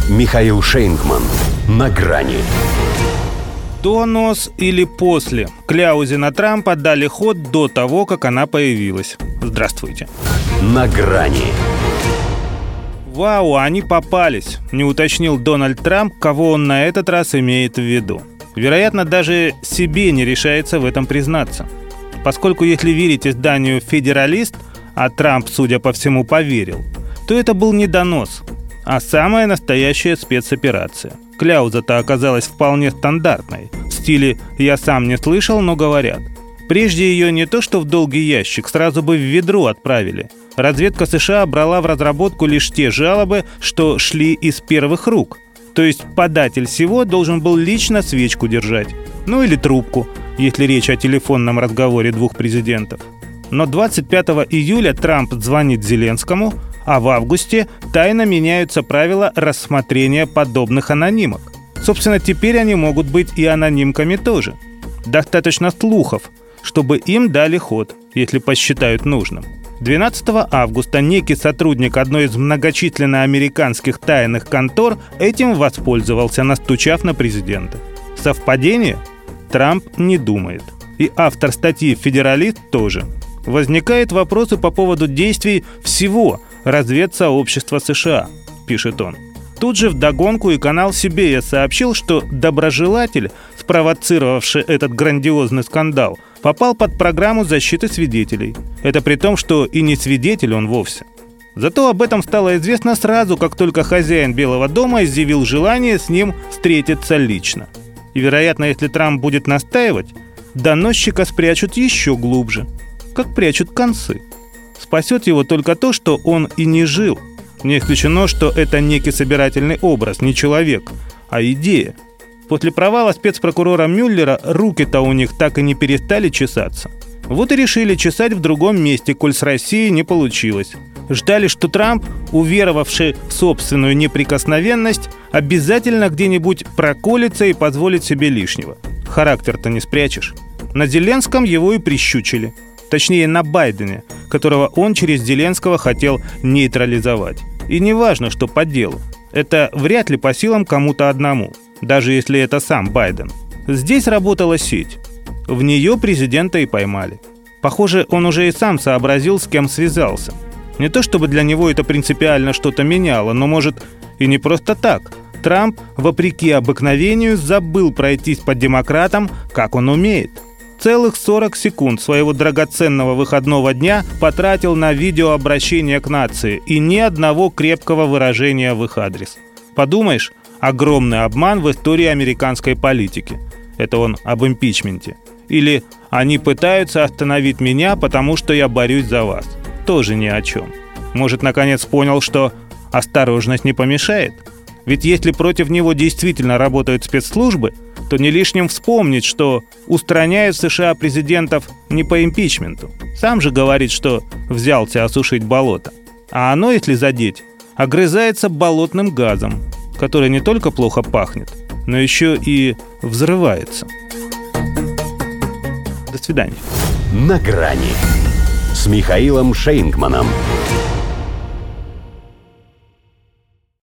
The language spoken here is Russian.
Михаил Шейнгман. На грани. До НОС или после кляузе на Трампа дали ход до того, как она появилась. Здравствуйте. На грани. Вау, они попались, не уточнил Дональд Трамп, кого он на этот раз имеет в виду. Вероятно, даже себе не решается в этом признаться. Поскольку, если верить изданию «Федералист», а Трамп, судя по всему, поверил, то это был не донос, а самая настоящая спецоперация. Кляуза-то оказалась вполне стандартной, в стиле «я сам не слышал, но говорят». Прежде ее не то что в долгий ящик, сразу бы в ведро отправили. Разведка США брала в разработку лишь те жалобы, что шли из первых рук. То есть податель всего должен был лично свечку держать. Ну или трубку, если речь о телефонном разговоре двух президентов. Но 25 июля Трамп звонит Зеленскому, а в августе тайно меняются правила рассмотрения подобных анонимок. Собственно, теперь они могут быть и анонимками тоже. Достаточно слухов, чтобы им дали ход, если посчитают нужным. 12 августа некий сотрудник одной из многочисленных американских тайных контор этим воспользовался, настучав на президента. Совпадение? Трамп не думает. И автор статьи «Федералист» тоже. Возникают вопросы по поводу действий всего разведсообщества США, пишет он. Тут же вдогонку и канал CBS сообщил, что доброжелатель, спровоцировавший этот грандиозный скандал, попал под программу защиты свидетелей. Это при том, что и не свидетель он вовсе. Зато об этом стало известно сразу, как только хозяин Белого дома изъявил желание с ним встретиться лично. И, вероятно, если Трамп будет настаивать, доносчика спрячут еще глубже, как прячут концы. Спасет его только то, что он и не жил. Не исключено, что это некий собирательный образ, не человек, а идея. После провала спецпрокурора Мюллера руки-то у них так и не перестали чесаться. Вот и решили чесать в другом месте, коль с Россией не получилось. Ждали, что Трамп, уверовавший в собственную неприкосновенность, обязательно где-нибудь проколется и позволит себе лишнего. Характер-то не спрячешь. На Зеленском его и прищучили. Точнее, на Байдене, которого он через Зеленского хотел нейтрализовать. И не важно, что по делу. Это вряд ли по силам кому-то одному, даже если это сам Байден. Здесь работала сеть. В нее президента и поймали. Похоже, он уже и сам сообразил, с кем связался. Не то чтобы для него это принципиально что-то меняло, но, может, и не просто так. Трамп, вопреки обыкновению, забыл пройтись по демократам, как он умеет. Целых 40 секунд своего драгоценного выходного дня потратил на видеообращение к нации и ни одного крепкого выражения в их адрес. Подумаешь, огромный обман в истории американской политики. Это он об импичменте. Или «они пытаются остановить меня, потому что я борюсь за вас». Тоже ни о чем. Может, наконец понял, что осторожность не помешает? Ведь если против него действительно работают спецслужбы, то не лишним вспомнить, что устраняют США президентов не по импичменту. Сам же говорит, что взялся осушить болото. А оно, если задеть, огрызается болотным газом, который не только плохо пахнет, но еще и взрывается. До свидания. На грани с Михаилом Шейнгманом.